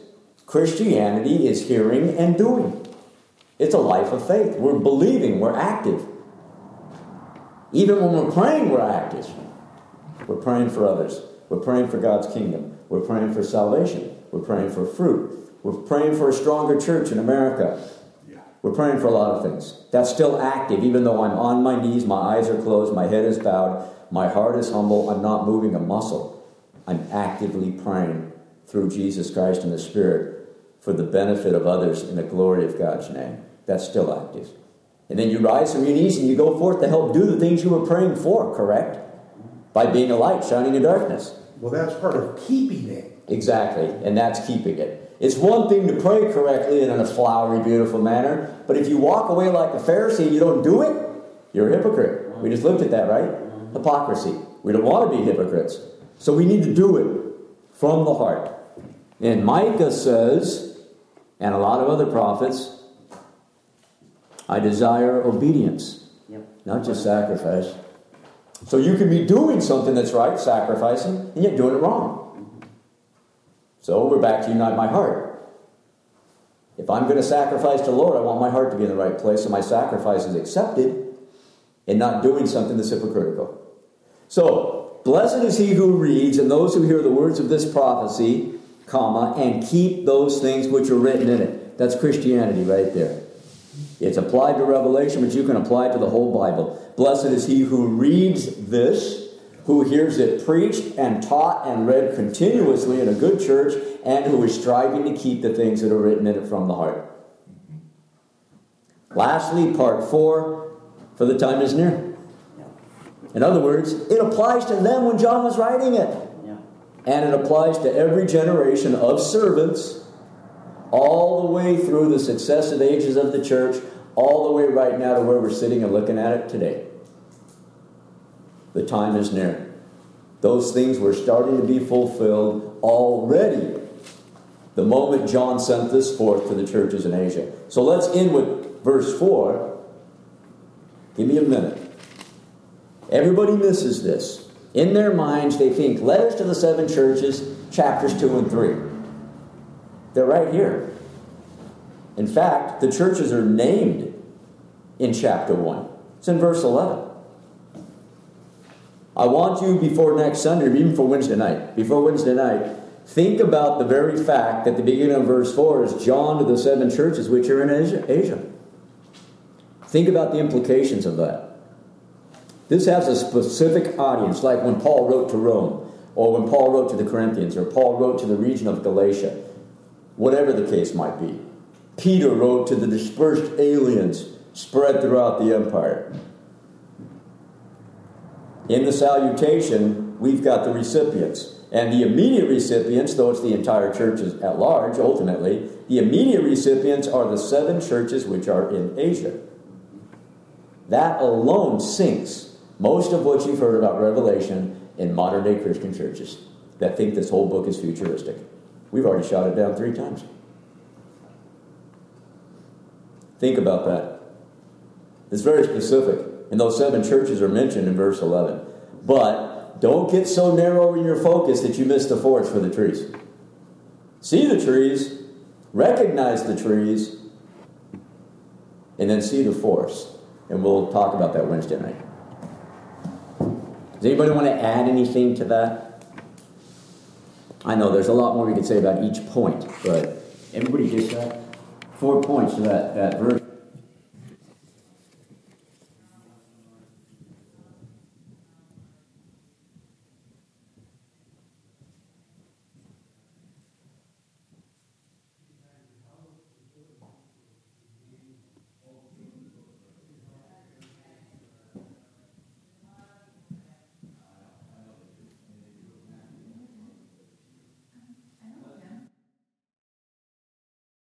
Christianity is hearing and doing. It's a life of faith. We're believing, we're active. Even when we're praying, we're active. We're praying for others. We're praying for God's kingdom. We're praying for salvation. We're praying for fruit. We're praying for a stronger church in America. We're praying for a lot of things. That's still active, even though I'm on my knees, my eyes are closed, my head is bowed, my heart is humble, I'm not moving a muscle. I'm actively praying through Jesus Christ and the Spirit for the benefit of others in the glory of God's name. That's still active. And then you rise from your knees and you go forth to help do the things you were praying for, correct? By being a light shining in darkness. Well, that's part of keeping it. Exactly, and that's keeping it. It's one thing to pray correctly and in a flowery, beautiful manner, but if you walk away like a Pharisee and you don't do it, you're a hypocrite. We just looked at that, right? Hypocrisy. We don't want to be hypocrites. So we need to do it from the heart. And Micah says, and a lot of other prophets, I desire obedience, Yep. not just sacrifice. So you can be doing something that's right, sacrificing, and yet doing it wrong. So we're back to unite my heart. If I'm going to sacrifice to the Lord, I want my heart to be in the right place, so my sacrifice is accepted and not doing something that's hypocritical. So, blessed is he who reads and those who hear the words of this prophecy, comma, and keep those things which are written in it. That's Christianity right there. It's applied to Revelation, but you can apply it to the whole Bible. Blessed is he who reads this, who hears it preached and taught and read continuously in a good church, and who is striving to keep the things that are written in it from the heart. Lastly, part four, for the time is near. In other words, it applies to them when John was writing it. Yeah. And it applies to every generation of servants, all the way through the successive ages of the church, all the way right now to where we're sitting and looking at it today. The time is near. Those things were starting to be fulfilled already the moment John sent this forth to the churches in Asia. So let's end with verse four. Give me a minute. Everybody misses this. In their minds, they think letters to the seven churches, chapters two and three. They're right here. In fact, the churches are named in chapter one. It's in verse eleven. I want you before next Sunday, or even for Wednesday night, before Wednesday night, think about the very fact that the beginning of verse four is John to the seven churches which are in Asia. Asia. Think about the implications of that. This has a specific audience, like when Paul wrote to Rome, or when Paul wrote to the Corinthians, or Paul wrote to the region of Galatia, whatever the case might be. Peter wrote to the dispersed aliens spread throughout the empire. In the salutation, we've got the recipients. And the immediate recipients, though it's the entire church at large, ultimately, the immediate recipients are the seven churches which are in Asia. That alone sinks most of what you've heard about Revelation in modern-day Christian churches that think this whole book is futuristic. We've already shot it down three times. Think about that. It's very specific. And those seven churches are mentioned in verse eleven. But don't get so narrow in your focus that you miss the forest for the trees. See the trees, recognize the trees, and then see the forest. And we'll talk about that Wednesday night. Does anybody want to add anything to that? I know there's a lot more we could say about each point, but everybody just got four points to that, that verse.